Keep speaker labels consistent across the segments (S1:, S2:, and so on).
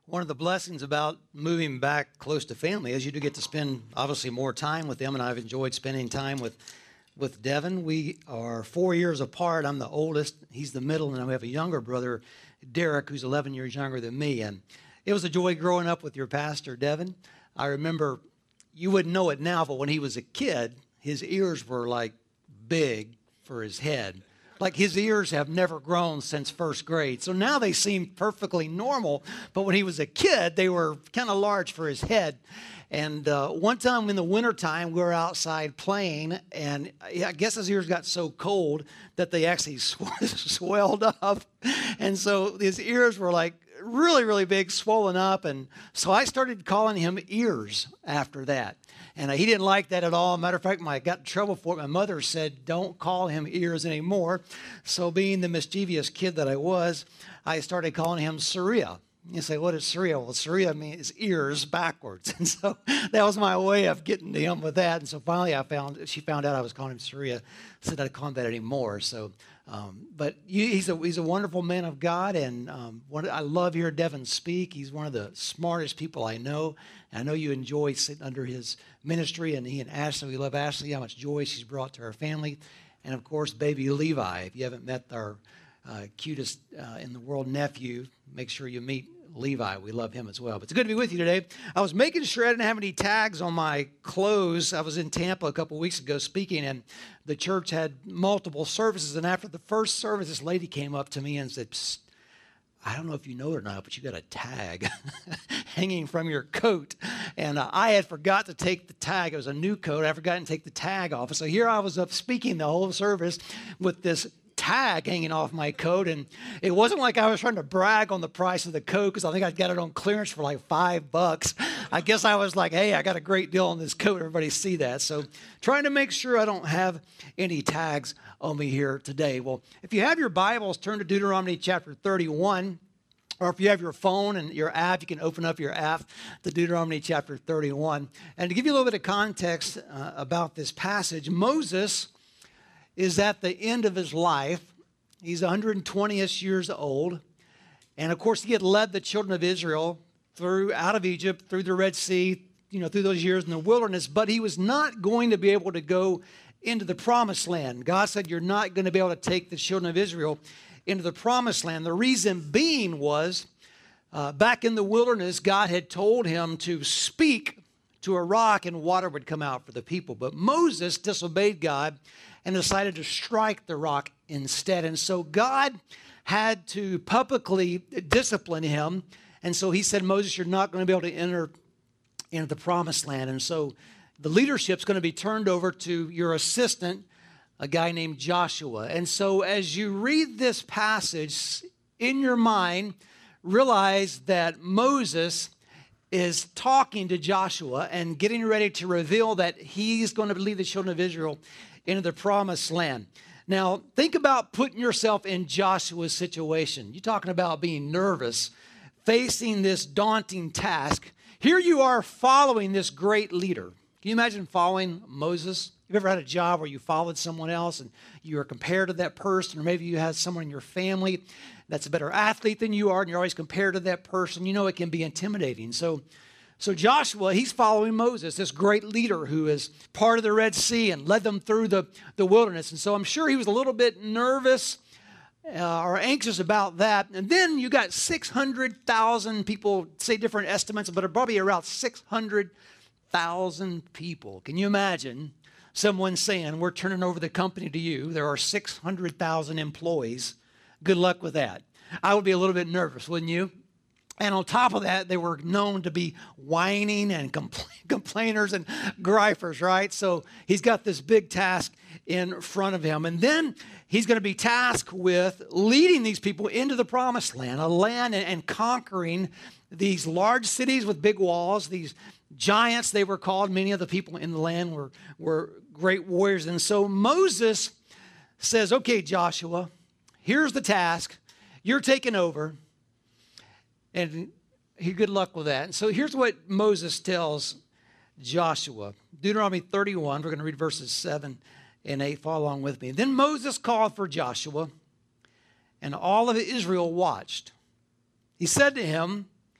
S1: One of the blessings about moving back close to family is you do get to spend, obviously, more time with them, and I've enjoyed spending time with Devin. We are 4 years apart. I'm the oldest. He's the middle, and we have a younger brother, Derek, who's 11 years younger than me. And it was a joy growing up with your pastor, Devin. I remember, you wouldn't know it now, but when he was a kid, his ears were like big for his head. Like his ears have never grown since first grade. So now they seem perfectly normal. But when he was a kid, they were kind of large for his head. And one time in the wintertime, we were outside playing. And I guess his ears got so cold that they actually swelled up. And so his ears were like really, really big, swollen up. And so I started calling him Ears after that. And he didn't like that at all. Matter of fact, I got in trouble for it. My mother said, don't call him Ears anymore. So being the mischievous kid that I was, I started calling him Saria. You say, what is Saria? Well, Saria means ears backwards. And so that was my way of getting to him with that. And so finally she found out I was calling him Saria. Said I'd call him that anymore. So, but he's a wonderful man of God. And I love hearing Devin speak. He's one of the smartest people I know. And I know you enjoy sitting under his ministry. And he and Ashley, we love Ashley, how much joy she's brought to our family. And of course, baby Levi. If you haven't met our cutest in the world nephew, make sure you meet Levi. We love him as well. But it's good to be with you today. I was making sure I didn't have any tags on my clothes. I was in Tampa a couple weeks ago speaking, and the church had multiple services. And after the first service, this lady came up to me and said, Psst, I don't know if you know it or not, but you got a tag hanging from your coat. And I had forgot to take the tag. It was a new coat. I forgot to take the tag off. And so here I was up speaking the whole service with this tag hanging off my coat, and it wasn't like I was trying to brag on the price of the coat because I think I got it on clearance for like $5. I guess I was like, hey, I got a great deal on this coat. Everybody see that. So trying to make sure I don't have any tags on me here today. Well, if you have your Bibles, turn to Deuteronomy chapter 31. Or if you have your phone and your app, you can open up your app to Deuteronomy chapter 31. And to give you a little bit of context about this passage, Moses is at the end of his life. He's 120-ish years old. And, of course, he had led the children of Israel out of Egypt, through the Red Sea, through those years in the wilderness. But he was not going to be able to go into the promised land. God said, you're not going to be able to take the children of Israel into the promised land. The reason being was, back in the wilderness, God had told him to speak to a rock and water would come out for the people. But Moses disobeyed God and decided to strike the rock instead. And so God had to publicly discipline him. And so he said, Moses, you're not going to be able to enter into the promised land. And so the leadership's going to be turned over to your assistant, a guy named Joshua. And so as you read this passage in your mind, realize that Moses is talking to Joshua and getting ready to reveal that he's going to lead the children of Israel into the promised land. Now, think about putting yourself in Joshua's situation. You're talking about being nervous, facing this daunting task. Here you are following this great leader. Can you imagine following Moses? You've ever had a job where you followed someone else and you were compared to that person, or maybe you had someone in your family that's a better athlete than you are and you're always compared to that person? You know it can be intimidating. So Joshua, he's following Moses, this great leader who is part of the Red Sea and led them through the wilderness. And so I'm sure he was a little bit nervous or anxious about that. And then you got 600,000 people, say different estimates, but probably around 600,000 people. Can you imagine someone saying, we're turning over the company to you. There are 600,000 employees. Good luck with that. I would be a little bit nervous, wouldn't you? And on top of that, they were known to be whining and complainers and gripers, right? So he's got this big task in front of him. And then he's going to be tasked with leading these people into the promised land, a land and conquering these large cities with big walls, these giants, they were called. Many of the people in the land were great warriors. And so Moses says, okay, Joshua, here's the task. You're taking over. And good luck with that. And so here's what Moses tells Joshua. Deuteronomy 31, we're going to read verses 7 and 8. Follow along with me. Then Moses called for Joshua, and all of Israel watched. He said to him,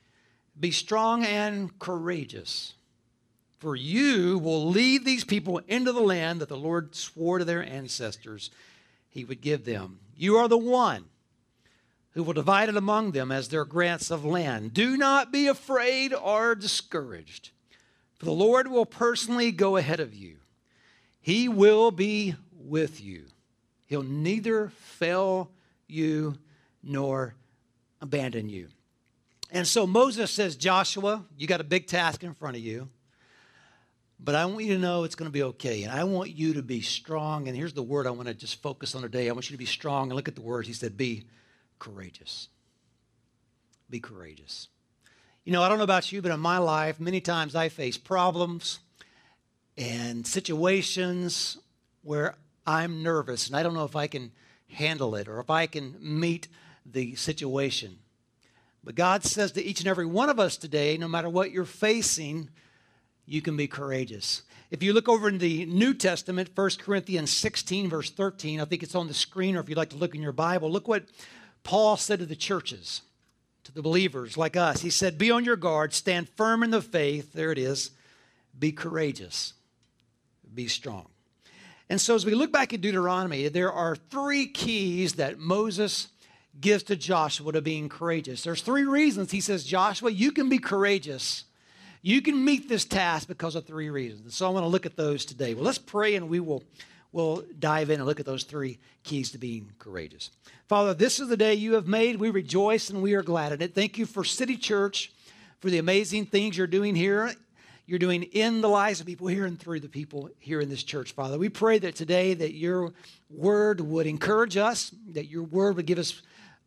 S1: Be strong and courageous, for you will lead these people into the land that the Lord swore to their ancestors he would give them. You are the one who will divide it among them as their grants of land. Do not be afraid or discouraged, for the Lord will personally go ahead of you. He will be with you. He'll neither fail you nor abandon you. And so Moses says, Joshua, you got a big task in front of you, but I want you to know it's going to be okay. And I want you to be strong. And here's the word I want to just focus on today. I want you to be strong. And look at the words. He said, be courageous. Be courageous. You know, I don't know about you, but in my life, many times I face problems and situations where I'm nervous and I don't know if I can handle it or if I can meet the situation. But God says to each and every one of us today, no matter what you're facing, you can be courageous. If you look over in the New Testament, 1 Corinthians 16, verse 13, I think it's on the screen, or if you'd like to look in your Bible, look what Paul said to the churches, to the believers like us. He said, be on your guard, stand firm in the faith. There it is. Be courageous. Be strong. And so as we look back at Deuteronomy, there are three keys that Moses gives to Joshua to being courageous. There's three reasons. He says, Joshua, you can be courageous. You can meet this task because of three reasons. And so I want to look at those today. Well, let's pray and we'll dive in and look at those three keys to being courageous. Father, this is the day you have made. We rejoice and we are glad in it. Thank you for City Church, for the amazing things you're doing here. You're doing in the lives of people here and through the people here in this church, Father. We pray that today that your word would encourage us, that your word would give us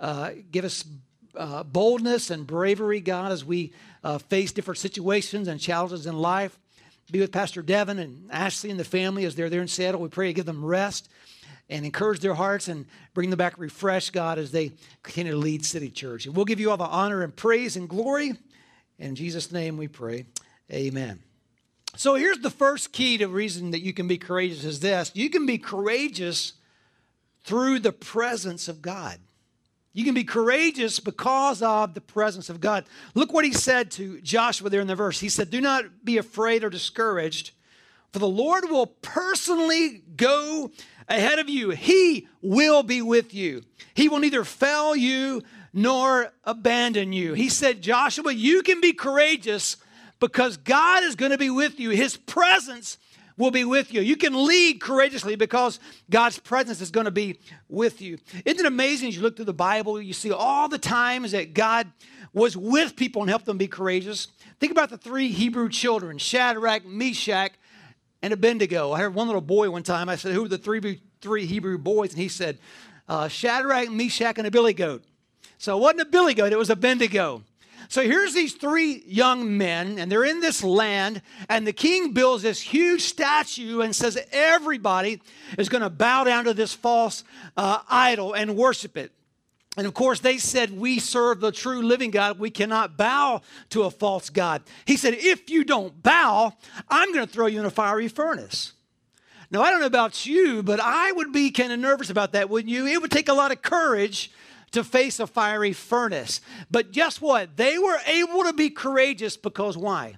S1: boldness and bravery, God, as we face different situations and challenges in life. Be with Pastor Devin and Ashley and the family as they're there in Seattle. We pray to give them rest and encourage their hearts and bring them back refreshed, God, as they continue to lead City Church. And we'll give you all the honor and praise and glory. In Jesus' name we pray. Amen. So here's the first key to reason that you can be courageous is this. You can be courageous through the presence of God. You can be courageous because of the presence of God. Look what he said to Joshua there in the verse. He said, do not be afraid or discouraged, for the Lord will personally go ahead of you. He will be with you. He will neither fail you nor abandon you. He said, Joshua, you can be courageous because God is going to be with you. His presence will be with you. You can lead courageously because God's presence is going to be with you. Isn't it amazing as you look through the Bible, you see all the times that God was with people and helped them be courageous? Think about the three Hebrew children, Shadrach, Meshach, and Abednego. I heard one little boy one time, I said, who were the three Hebrew boys? And he said, Shadrach, Meshach, and a billy goat. So it wasn't a billy goat, it was Abednego. So here's these three young men, and they're in this land, and the king builds this huge statue and says everybody is going to bow down to this false idol and worship it. And of course, they said, we serve the true living God. We cannot bow to a false god. He said, if you don't bow, I'm going to throw you in a fiery furnace. Now, I don't know about you, but I would be kind of nervous about that, wouldn't you? It would take a lot of courage to face a fiery furnace. But guess what? They were able to be courageous because why?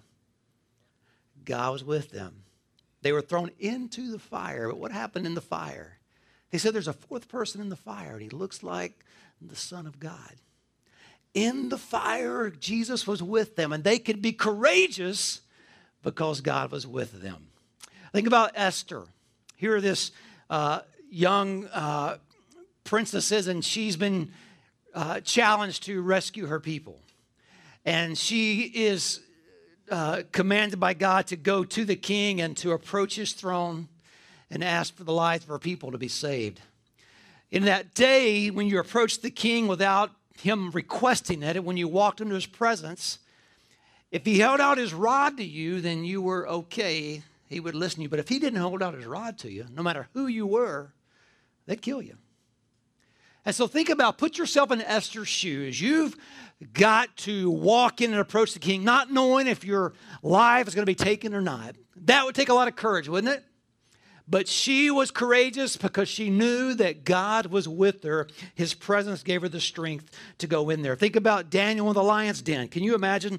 S1: God was with them. They were thrown into the fire. But what happened in the fire? They said there's a fourth person in the fire, and he looks like the Son of God. In the fire, Jesus was with them, and they could be courageous because God was with them. Think about Esther. Here are this young princesses, and she's been challenged to rescue her people. And she is commanded by God to go to the king and to approach his throne and ask for the lives of her people to be saved. In that day, when you approached the king without him requesting it, when you walked into his presence, if he held out his rod to you, then you were okay. He would listen to you. But if he didn't hold out his rod to you, no matter who you were, they'd kill you. And so think about, put yourself in Esther's shoes. You've got to walk in and approach the king, not knowing if your life is going to be taken or not. That would take a lot of courage, wouldn't it? But she was courageous because she knew that God was with her. His presence gave her the strength to go in there. Think about Daniel in the lion's den. Can you imagine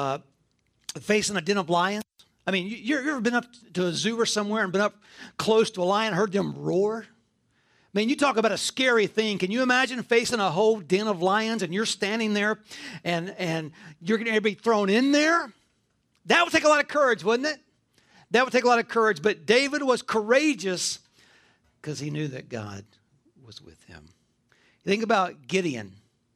S1: facing a den of lions? I mean, you ever been up to a zoo or somewhere and been up close to a lion, heard them roar? I mean, you talk about a scary thing. Can you imagine facing a whole den of lions and you're standing there and you're going to be thrown in there? That would take a lot of courage, wouldn't it? That would take a lot of courage. But David was courageous because he knew that God was with him. You think about Gideon.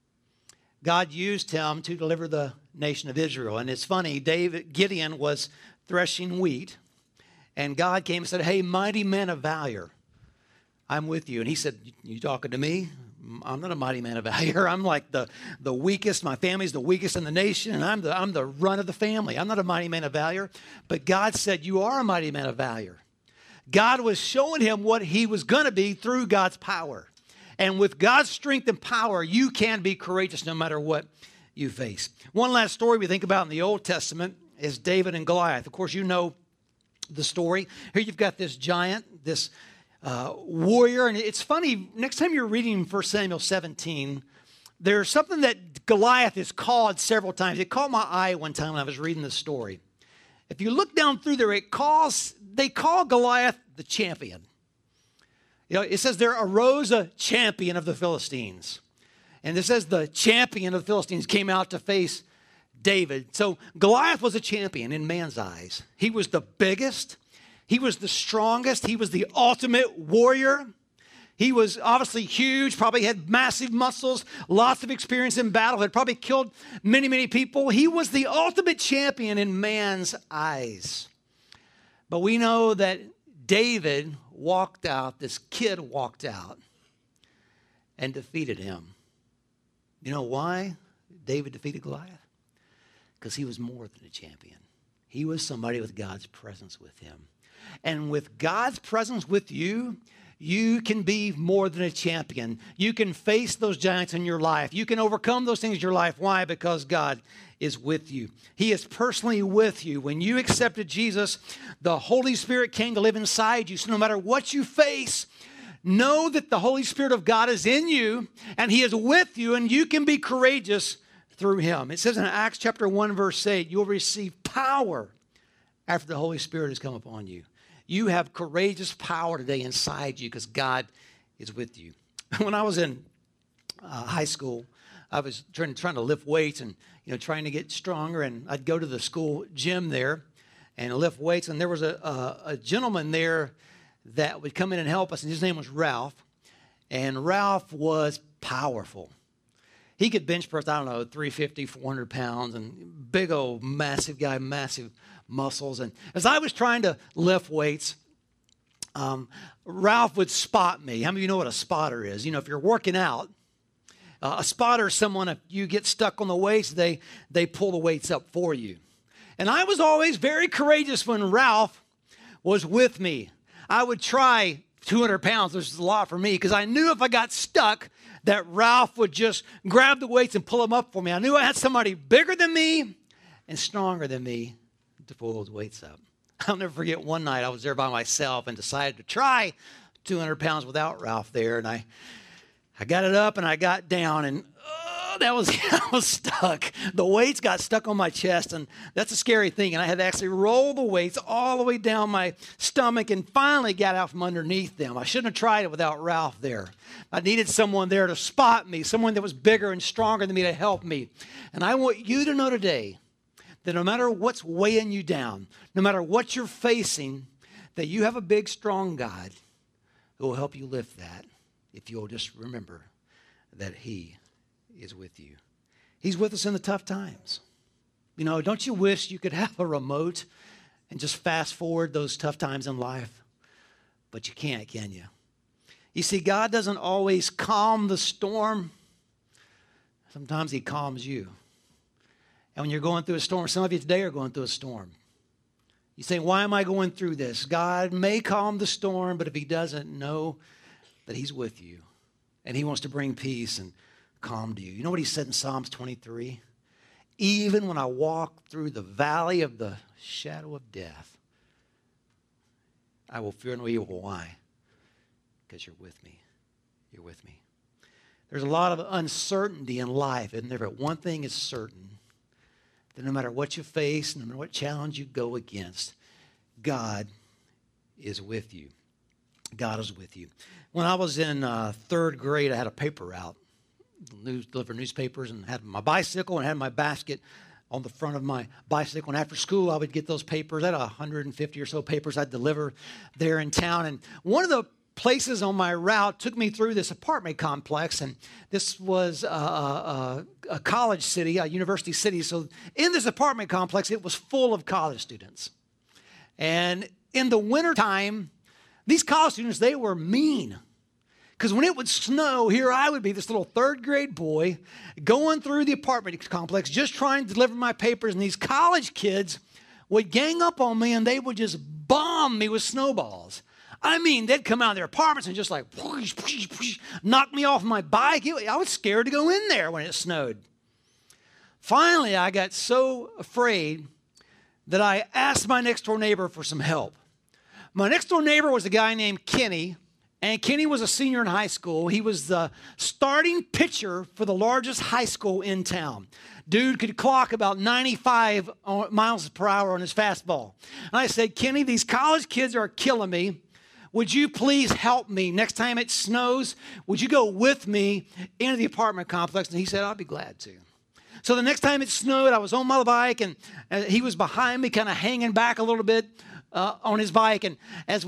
S1: God used him to deliver the nation of Israel. And it's funny, Gideon was threshing wheat. And God came and said, hey, mighty man of valor, I'm with you. And he said, you talking to me? I'm not a mighty man of valor. I'm like the weakest. My family's the weakest in the nation, and I'm the run of the family. I'm not a mighty man of valor. But God said, you are a mighty man of valor. God was showing him what he was going to be through God's power. And with God's strength and power, you can be courageous no matter what you face. One last story we think about in the Old Testament is David and Goliath. Of course, you know the story. Here you've got this giant, this warrior. And it's funny, next time you're reading 1 Samuel 17, there's something that Goliath is called several times. It caught my eye one time when I was reading this story. If you look down through there, they call Goliath the champion. You know, it says there arose a champion of the Philistines. And it says the champion of the Philistines came out to face David. So Goliath was a champion in man's eyes. He was the biggest. He was the strongest. He was the ultimate warrior. He was obviously huge, probably had massive muscles, lots of experience in battle, had probably killed many, many people. He was the ultimate champion in man's eyes. But we know that David walked out, this kid walked out and defeated him. You know why David defeated Goliath? Because he was more than a champion. He was somebody with God's presence with him. And with God's presence with you, you can be more than a champion. You can face those giants in your life. You can overcome those things in your life. Why? Because God is with you. He is personally with you. When you accepted Jesus, the Holy Spirit came to live inside you. So no matter what you face, know that the Holy Spirit of God is in you and he is with you, and you can be courageous through him. It says in Acts chapter 1, verse 8, you'll receive power after the Holy Spirit has come upon you. You have courageous power today inside you because God is with you. When I was in high school, I was trying to lift weights and trying to get stronger. And I'd go to the school gym there and lift weights. And there was a gentleman there that would come in and help us, and his name was Ralph. And Ralph was powerful. He could bench press, 350, 400 pounds, and big old massive guy, massive muscles. And as I was trying to lift weights, Ralph would spot me. How many of you know what a spotter is? If you're working out, a spotter is someone, if you get stuck on the weights, they pull the weights up for you. And I was always very courageous when Ralph was with me. I would try 200 pounds, which is a lot for me, because I knew if I got stuck, that Ralph would just grab the weights and pull them up for me. I knew I had somebody bigger than me and stronger than me to pull those weights up. I'll never forget one night I was there by myself and decided to try 200 pounds without Ralph there. And I got it up and I got down, and I was stuck. The weights got stuck on my chest, and that's a scary thing. And I had to actually roll the weights all the way down my stomach and finally got out from underneath them. I shouldn't have tried it without Ralph there. I needed someone there to spot me, someone that was bigger and stronger than me to help me. And I want you to know today that no matter what's weighing you down, no matter what you're facing, that you have a big, strong God who will help you lift that if you'll just remember that he is with you. He's with us in the tough times. Don't you wish you could have a remote and just fast forward those tough times in life? But you can't, can you? You see, God doesn't always calm the storm. Sometimes he calms you. And when you're going through a storm, some of you today are going through a storm. You say, why am I going through this? God may calm the storm, but if he doesn't, know that he's with you. And he wants to bring peace and calm to you. You know what he said in Psalms 23? Even when I walk through the valley of the shadow of death, I will fear no evil. Why? Because you're with me. You're with me. There's a lot of uncertainty in life, isn't there? But one thing is certain, that no matter what you face, no matter what challenge you go against, God is with you. God is with you. When I was in third grade, I had a paper route, deliver newspapers, and had my bicycle and had my basket on the front of my bicycle. And after school, I would get those papers. I had 150 or so papers I'd deliver there in town. And one of the places on my route took me through this apartment complex, and this was a college city, a university city. So in this apartment complex, it was full of college students. And in the wintertime, these college students, they were mean. Because when it would snow, here I would be, this little third grade boy, going through the apartment complex, just trying to deliver my papers, and these college kids would gang up on me, and they would just bomb me with snowballs. I mean, they'd come out of their apartments and just like whoosh, whoosh, whoosh, knock me off my bike. I was scared to go in there when it snowed. Finally, I got so afraid that I asked my next door neighbor for some help. My next door neighbor was a guy named Kenny, and Kenny was a senior in high school. He was the starting pitcher for the largest high school in town. Dude could clock about 95 miles per hour on his fastball. And I said, Kenny, these college kids are killing me. Would you please help me? Next time it snows, would you go with me into the apartment complex? And he said, I'll be glad to. So the next time it snowed, I was on my bike, and he was behind me, kind of hanging back a little bit on his bike. And as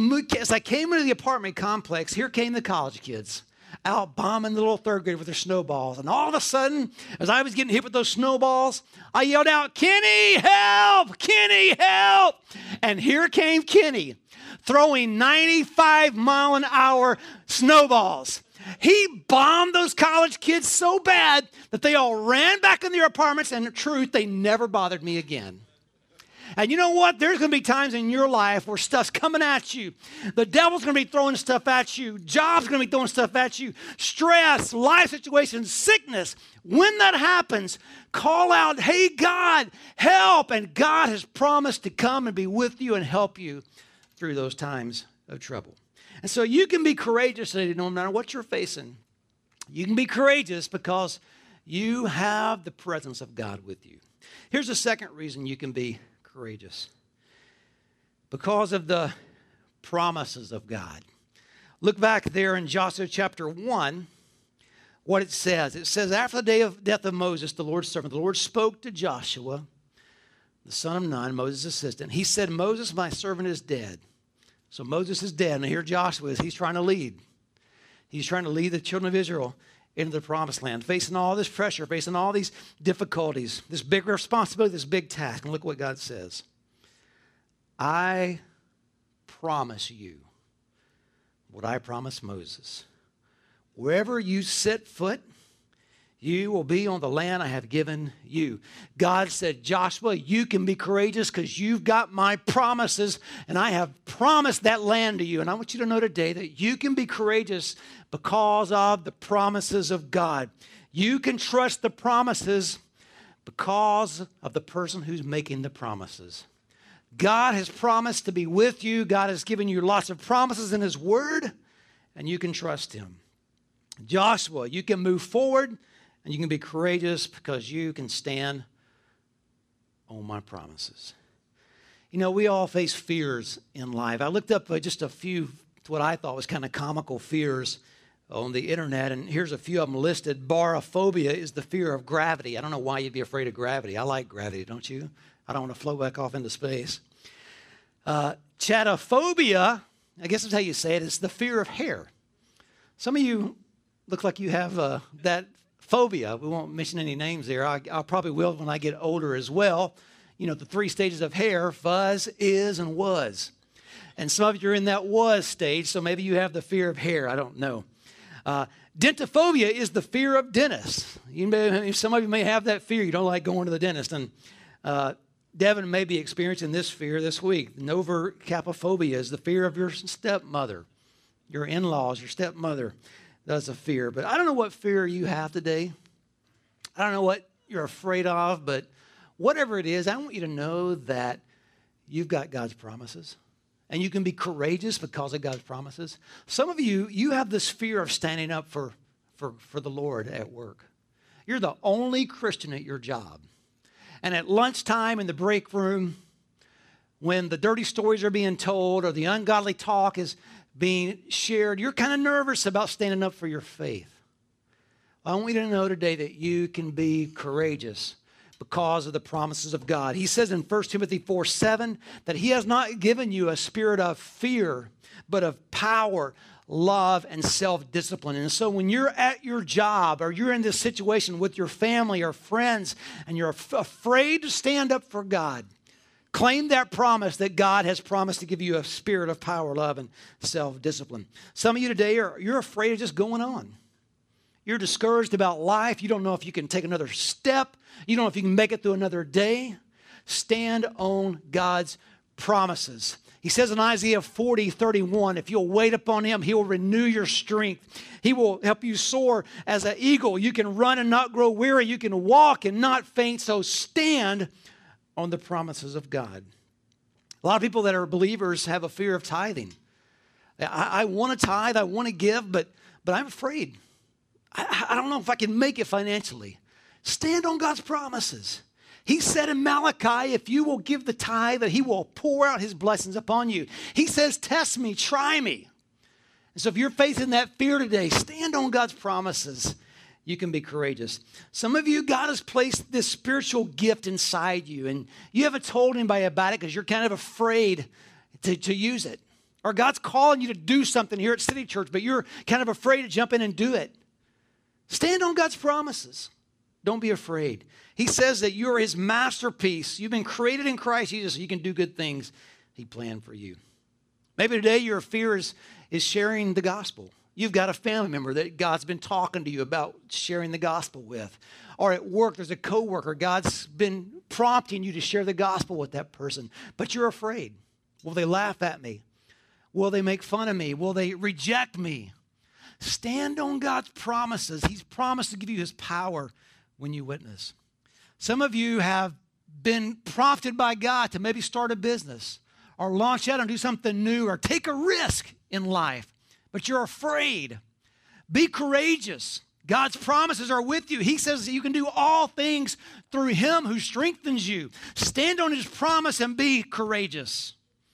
S1: I came into the apartment complex, here came the college kids out bombing the little third grade with their snowballs. And all of a sudden, as I was getting hit with those snowballs, I yelled out, Kenny, help! Kenny, help! And here came Kenny, throwing 95-mile-an-hour snowballs. He bombed those college kids so bad that they all ran back in their apartments, and in truth, they never bothered me again. And you know what? There's going to be times in your life where stuff's coming at you. The devil's going to be throwing stuff at you. Job's going to be throwing stuff at you. Stress, life situations, sickness. When that happens, call out, hey, God, help. And God has promised to come and be with you and help you through those times of trouble. And so you can be courageous today, no matter what you're facing. You can be courageous because you have the presence of God with you. Here's the second reason you can be courageous. Because of the promises of God. Look back there in Joshua chapter 1, what it says. It says, after the day of death of Moses, the Lord's servant, the Lord spoke to Joshua, the son of Nun, Moses' assistant. He said, Moses, my servant, is dead. So Moses is dead, and here Joshua is. He's trying to lead. He's trying to lead the children of Israel into the promised land, facing all this pressure, facing all these difficulties, this big responsibility, this big task. And look what God says. I promise you what I promised Moses. Wherever you set foot, you will be on the land I have given you. God said, Joshua, you can be courageous because you've got my promises, and I have promised that land to you. And I want you to know today that you can be courageous because of the promises of God. You can trust the promises because of the person who's making the promises. God has promised to be with you. God has given you lots of promises in His Word, and you can trust Him. Joshua, you can move forward, and you can be courageous because you can stand on my promises. You know, we all face fears in life. I looked up just a few, what I thought was kind of comical fears on the internet, and here's a few of them listed. Barophobia is the fear of gravity. I don't know why you'd be afraid of gravity. I like gravity, don't you? I don't want to float back off into space. Chatophobia, I guess that's how you say it, is the fear of hair. Some of you look like you have that phobia. We won't mention any names there. I probably will when I get older as well. You know, the 3 stages of hair: fuzz, is, and was. And some of you are in that was stage, so maybe you have the fear of hair. I don't know. Dentophobia is the fear of dentists. Some of you may have that fear. You don't like going to the dentist. And Devin may be experiencing this fear this week. Novercapophobia is the fear of your stepmother, your in-laws, your stepmother. That's a fear. But I don't know what fear you have today. I don't know what you're afraid of, but whatever it is, I want you to know that you've got God's promises. and you can be courageous because of God's promises. Some of you, you have this fear of standing up for the Lord at work. You're the only Christian at your job. And at lunchtime in the break room, when the dirty stories are being told or the ungodly talk is being shared, you're kind of nervous about standing up for your faith. I want you to know today that you can be courageous because of the promises of God. He says in 1 Timothy 4:7 that he has not given you a spirit of fear, but of power, love, and self-discipline. And so when you're at your job or you're in this situation with your family or friends and you're afraid to stand up for God, claim that promise that God has promised to give you a spirit of power, love, and self-discipline. Some of you today, you're afraid of just going on. You're discouraged about life. You don't know if you can take another step. You don't know if you can make it through another day. Stand on God's promises. He says in Isaiah 40:31, if you'll wait upon him, he will renew your strength. He will help you soar as an eagle. You can run and not grow weary. You can walk and not faint. So stand on the promises of God. A lot of people that are believers have a fear of tithing. I want to tithe, I want to give, but I'm afraid. I don't know if I can make it financially. Stand on God's promises. He said in Malachi, if you will give the tithe, that he will pour out his blessings upon you. He says, test me, try me. And so if you're facing that fear today, stand on God's promises. You can be courageous. Some of you, God has placed this spiritual gift inside you, and you haven't told anybody about it because you're kind of afraid to use it. Or God's calling you to do something here at City Church, but you're kind of afraid to jump in and do it. Stand on God's promises. Don't be afraid. He says that you're his masterpiece. You've been created in Christ Jesus so you can do good things he planned for you. Maybe today your fear is sharing the gospel. You've got a family member that God's been talking to you about sharing the gospel with. Or at work, there's a coworker. God's been prompting you to share the gospel with that person. But you're afraid. Will they laugh at me? Will they make fun of me? Will they reject me? Stand on God's promises. He's promised to give you his power when you witness. Some of you have been prompted by God to maybe start a business or launch out and do something new or take a risk in life, but you're afraid. Be courageous. God's promises are with you. He says that you can do all things through him who strengthens you. Stand on his promise and be courageous.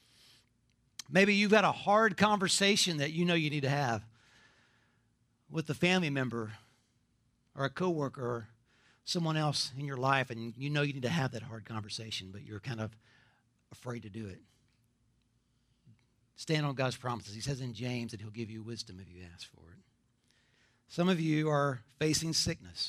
S1: Maybe you've got a hard conversation that you know you need to have with a family member or a coworker or someone else in your life, and you know you need to have that hard conversation, but you're kind of afraid to do it. Stand on God's promises. He says in James that he'll give you wisdom if you ask for it. Some of you are facing sickness,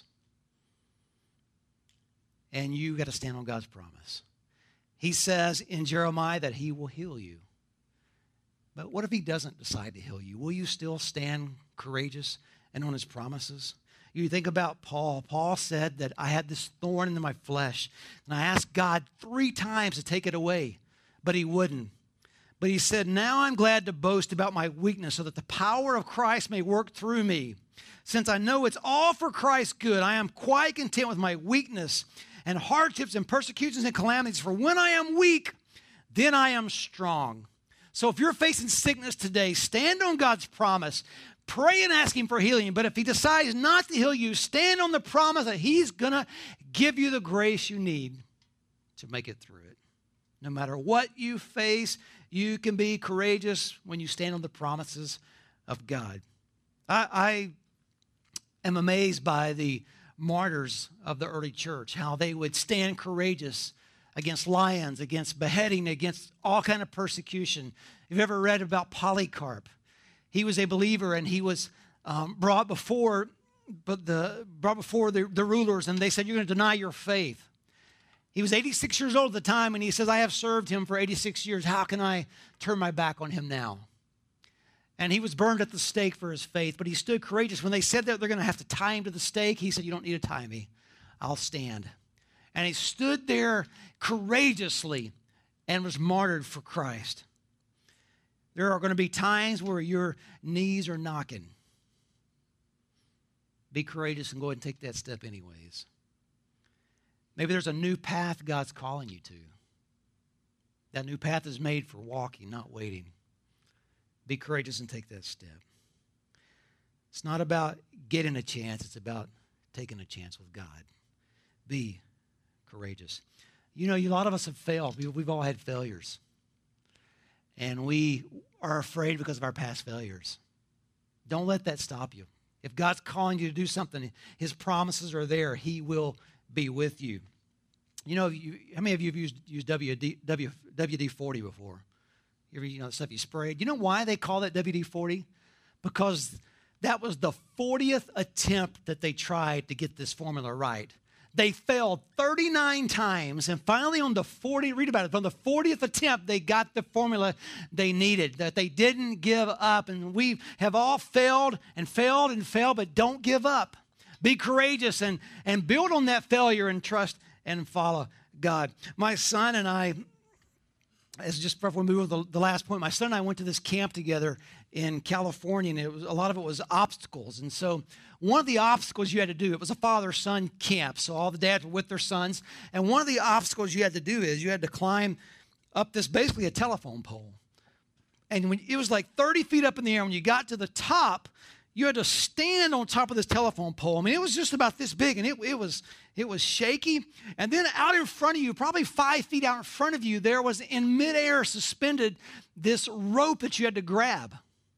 S1: and you got to stand on God's promise. He says in Jeremiah that he will heal you. But what if he doesn't decide to heal you? Will you still stand courageous and on his promises? You think about Paul. Paul said that I had this thorn in my flesh, and I asked God 3 times to take it away, but he wouldn't. But he said, now I'm glad to boast about my weakness so that the power of Christ may work through me. Since I know it's all for Christ's good, I am quite content with my weakness and hardships and persecutions and calamities. For when I am weak, then I am strong. So if you're facing sickness today, stand on God's promise. Pray and ask him for healing. But if he decides not to heal you, stand on the promise that he's going to give you the grace you need to make it through it. No matter what you face, you can be courageous when you stand on the promises of God. I am amazed by the martyrs of the early church, how they would stand courageous against lions, against beheading, against all kind of persecution. If you've ever read about Polycarp, he was a believer, and he was brought before the rulers, and they said, you're going to deny your faith. He was 86 years old at the time, and he says, I have served him for 86 years. How can I turn my back on him now? And he was burned at the stake for his faith, but he stood courageous. When they said that they're going to have to tie him to the stake, he said, you don't need to tie me. I'll stand. And he stood there courageously and was martyred for Christ. There are going to be times where your knees are knocking. Be courageous and go ahead and take that step anyways. Maybe there's a new path God's calling you to. That new path is made for walking, not waiting. Be courageous and take that step. It's not about getting a chance. It's about taking a chance with God. Be courageous. You know, a lot of us have failed. We've all had failures. And we are afraid because of our past failures. Don't let that stop you. If God's calling you to do something, his promises are there. He will be with you. You know, how many of you have used WD-40 before? The stuff you sprayed. You know why they call that WD-40? Because that was the 40th attempt that they tried to get this formula right. They failed 39 times, and finally on the 40th attempt, they got the formula they needed, that they didn't give up. And we have all failed and failed and failed, but don't give up. Be courageous and build on that failure and trust and follow God. My son and I, as just before we move to the last point, my son and I went to this camp together in California, and a lot of it was obstacles. And so one of the obstacles you had to do, it was a father-son camp, so all the dads were with their sons. And one of the obstacles you had to do is you had to climb up this, basically a telephone pole. And when it was like 30 feet up in the air, when you got to the top, you had to stand on top of this telephone pole. I mean, it was just about this big, and it was shaky. And then out in front of you, probably 5 feet out in front of you, there was in midair suspended this rope that you had to grab.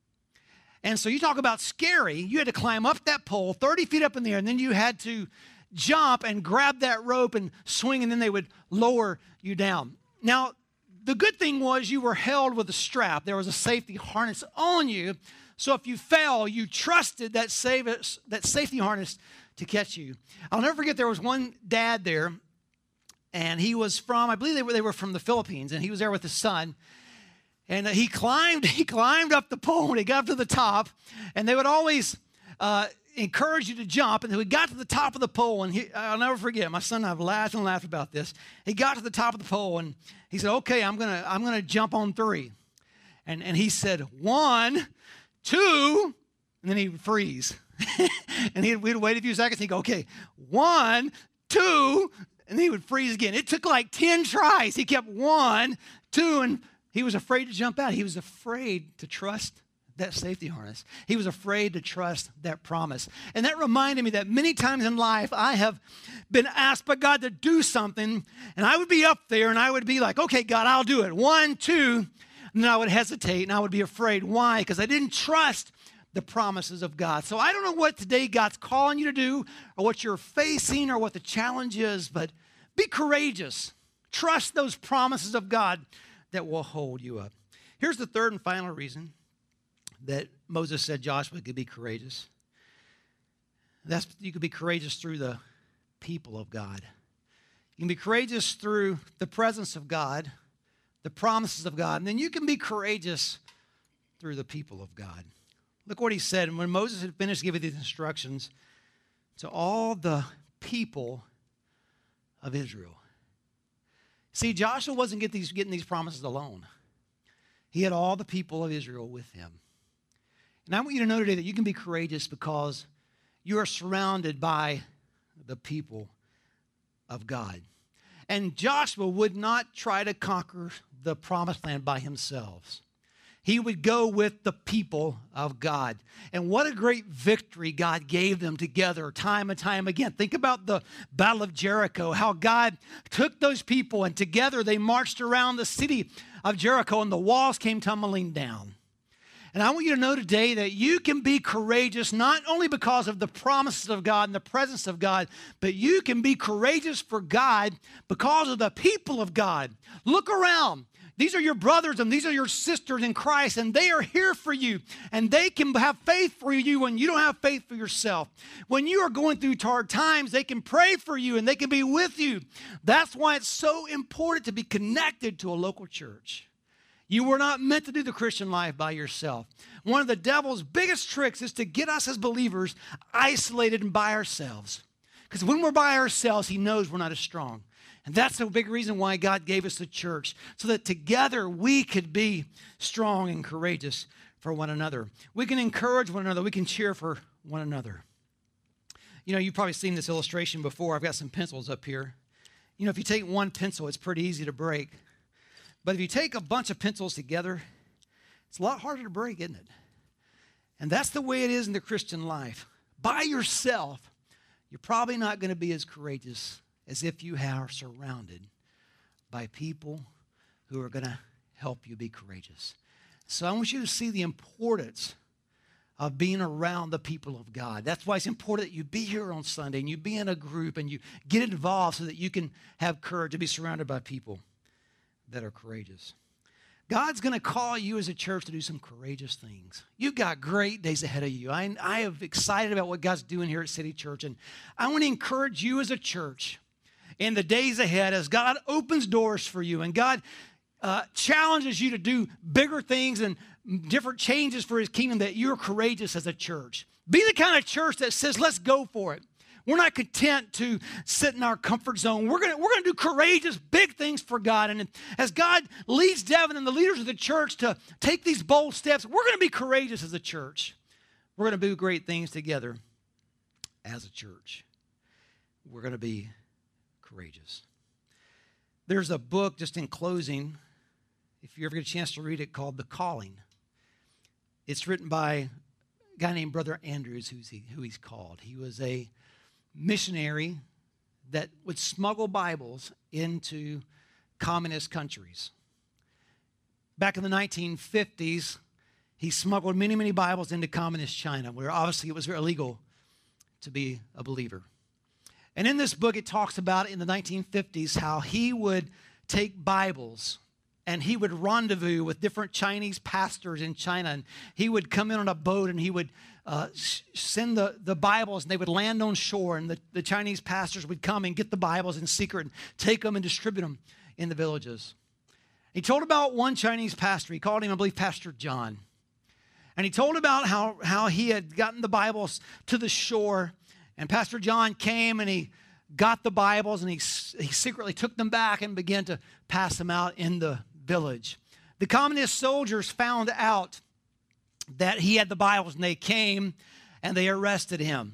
S1: And so you talk about scary. You had to climb up that pole 30 feet up in the air, and then you had to jump and grab that rope and swing, and then they would lower you down. Now, the good thing was you were held with a strap. There was a safety harness on you. So if you fell, you trusted that safety harness to catch you. I'll never forget, there was one dad there, and he was from, I believe they were from the Philippines, and he was there with his son. And he climbed up the pole, and he got up to the top, and they would always encourage you to jump. And then we got to the top of the pole, and I'll never forget, my son and I have laughed and laughed about this. He got to the top of the pole, and he said, okay, I'm gonna jump on 3. And he said, 1, 2, and then he would freeze. And we'd wait a few seconds, and he'd go, okay, 1, 2, and then he would freeze again. It took like 10 tries. He kept 1, 2, and he was afraid to jump out. He was afraid to trust that safety harness. He was afraid to trust that promise. And that reminded me that many times in life I have been asked by God to do something, and I would be up there and I would be like, okay, God, I'll do it. 1, 2, and then I would hesitate and I would be afraid. Why? Because I didn't trust the promises of God. So I don't know what today God's calling you to do or what you're facing or what the challenge is, but be courageous. Trust those promises of God that will hold you up. Here's the third and final reason that Moses said Joshua could be courageous. You could be courageous through the people of God. You can be courageous through the presence of God, the promises of God, and then you can be courageous through the people of God. Look what he said. And when Moses had finished giving these instructions to all the people of Israel. See, Joshua wasn't getting these promises alone. He had all the people of Israel with him. And I want you to know today that you can be courageous because you are surrounded by the people of God. And Joshua would not try to conquer the promised land by himself. He would go with the people of God. And what a great victory God gave them together time and time again. Think about the Battle of Jericho, how God took those people and together they marched around the city of Jericho and the walls came tumbling down. And I want you to know today that you can be courageous not only because of the promises of God and the presence of God, but you can be courageous for God because of the people of God. Look around. These are your brothers and these are your sisters in Christ, and they are here for you, and they can have faith for you when you don't have faith for yourself. When you are going through hard times, they can pray for you and they can be with you. That's why it's so important to be connected to a local church. You were not meant to do the Christian life by yourself. One of the devil's biggest tricks is to get us as believers isolated and by ourselves. Because when we're by ourselves, he knows we're not as strong. And that's a big reason why God gave us the church, so that together we could be strong and courageous for one another. We can encourage one another. We can cheer for one another. You know, you've probably seen this illustration before. I've got some pencils up here. You know, if you take one pencil, it's pretty easy to break. But if you take a bunch of pencils together, it's a lot harder to break, isn't it? And that's the way it is in the Christian life. By yourself, you're probably not going to be as courageous as if you are surrounded by people who are going to help you be courageous. So I want you to see the importance of being around the people of God. That's why it's important that you be here on Sunday and you be in a group and you get involved so that you can have courage to be surrounded by people that are courageous. God's going to call you as a church to do some courageous things. You've got great days ahead of you. I am excited about what God's doing here at City Church, and I want to encourage you as a church in the days ahead as God opens doors for you and God challenges you to do bigger things and different changes for his kingdom, that you're courageous as a church. Be the kind of church that says, let's go for it. We're not content to sit in our comfort zone. We're going to do courageous, big things for God. And as God leads Devin and the leaders of the church to take these bold steps, we're going to be courageous as a church. We're going to do great things together as a church. We're going to be courageous. There's a book, just in closing, if you ever get a chance to read it, called The Calling. It's written by a guy named Brother Andrews, who he's called. He was a missionary that would smuggle Bibles into communist countries. Back in the 1950s, he smuggled many, many Bibles into communist China, where obviously it was illegal to be a believer. And in this book, it talks about in the 1950s how he would take Bibles and he would rendezvous with different Chinese pastors in China. And he would come in on a boat and he would send the Bibles, and they would land on shore. And the Chinese pastors would come and get the Bibles in secret and take them and distribute them in the villages. He told about one Chinese pastor. He called him, I believe, Pastor John. And he told about how he had gotten the Bibles to the shore. And Pastor John came and he got the Bibles and he secretly took them back and began to pass them out in the village. The communist soldiers found out that he had the Bibles, and they came and they arrested him.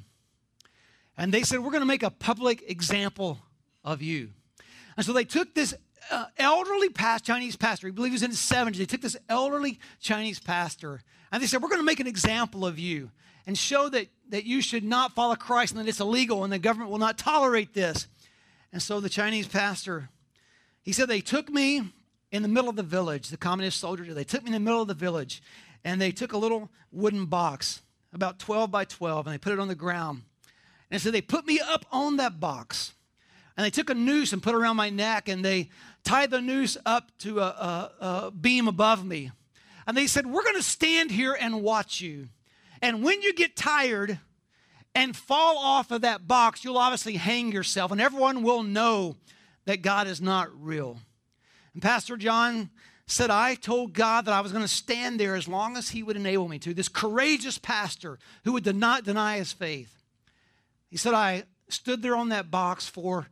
S1: And they said, we're going to make a public example of you. And so they took this elderly Chinese pastor, I believe he was in his 70s. They took this elderly Chinese pastor and they said, we're going to make an example of you and show that you should not follow Christ and that it's illegal and the government will not tolerate this. And so the Chinese pastor, he said, they took me in the middle of the village, the communist soldiers, they took me in the middle of the village, and they took a little wooden box, about 12 by 12, and they put it on the ground. And so they put me up on that box, and they took a noose and put it around my neck, and they tied the noose up to a beam above me. And they said, we're going to stand here and watch you. And when you get tired and fall off of that box, you'll obviously hang yourself, and everyone will know that God is not real. And Pastor John said, I told God that I was going to stand there as long as he would enable me to. This courageous pastor who would not deny his faith. He said, I stood there on that box for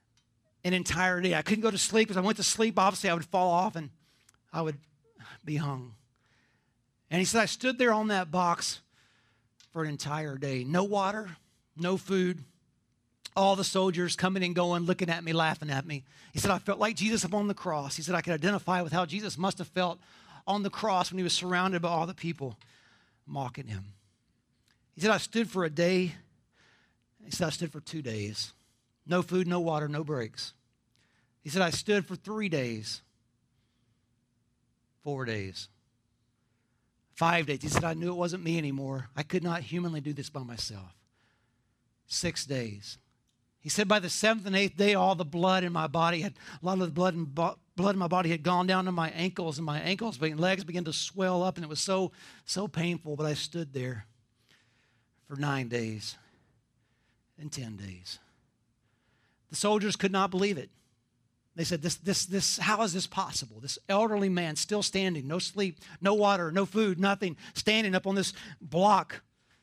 S1: an entire day. I couldn't go to sleep because I went to sleep. Obviously, I would fall off and I would be hung. And he said, I stood there on that box for an entire day. No water, no food. All the soldiers coming and going, looking at me, laughing at me. He said, I felt like Jesus up on the cross. He said, I could identify with how Jesus must have felt on the cross when he was surrounded by all the people mocking him. He said, I stood for a day. He said, I stood for 2 days. No food, no water, no breaks. He said, I stood for 3 days, 4 days, 5 days. He said, I knew it wasn't me anymore. I could not humanly do this by myself. 6 days. He said, by the 7th and 8th day, all the blood in my body a lot of the blood in my body had gone down to my ankles, and my ankles and legs began to swell up, and it was so painful. But I stood there for 9 days and 10 days. The soldiers could not believe it. They said, this, how is this possible? This elderly man still standing, no sleep, no water, no food, nothing, standing up on this block.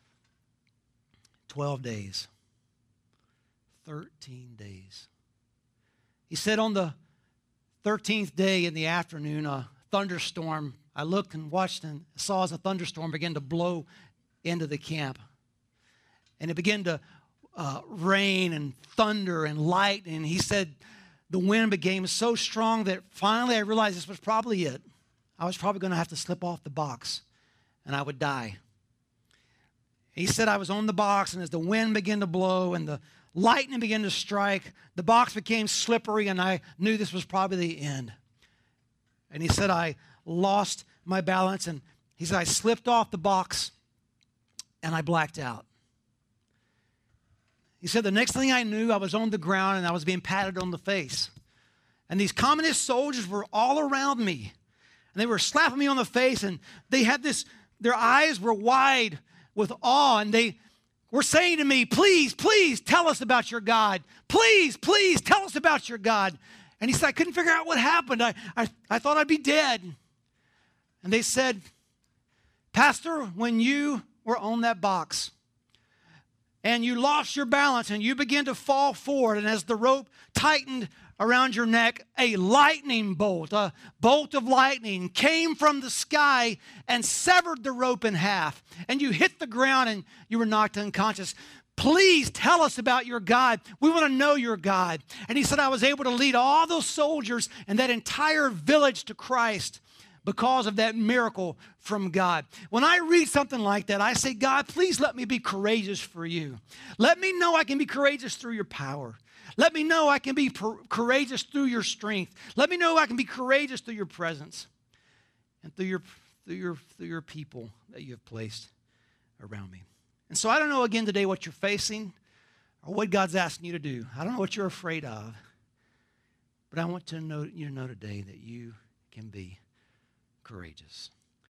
S1: 12 days. 13 days. He said on the 13th day in the afternoon, a thunderstorm, I looked and watched and saw as a thunderstorm began to blow into the camp. And it began to rain and thunder and light. And he said, the wind became so strong that finally I realized this was probably it. I was probably going to have to slip off the box and I would die. He said I was on the box, and as the wind began to blow and the lightning began to strike, the box became slippery, and I knew this was probably the end. And he said I lost my balance, and he said I slipped off the box and I blacked out. He said the next thing I knew, I was on the ground and I was being patted on the face. And these communist soldiers were all around me. And they were slapping me on the face, and they had this, their eyes were wide with awe, and they were saying to me, please, please tell us about your God. Please, please tell us about your God. And he said, I couldn't figure out what happened. I thought I'd be dead. And they said, Pastor, when you were on that box and you lost your balance and you began to fall forward, and as the rope tightened around your neck, a lightning bolt, a bolt of lightning came from the sky and severed the rope in half. And you hit the ground and you were knocked unconscious. Please tell us about your God. We want to know your God. And he said, I was able to lead all those soldiers and that entire village to Christ because of that miracle from God. When I read something like that, I say, God, please let me be courageous for you. Let me know I can be courageous through your power. Let me know I can be courageous through your strength. Let me know I can be courageous through your presence and through your people that you have placed around me. And so I don't know again today what you're facing or what God's asking you to do. I don't know what you're afraid of. But I want you to know today that you can be courageous.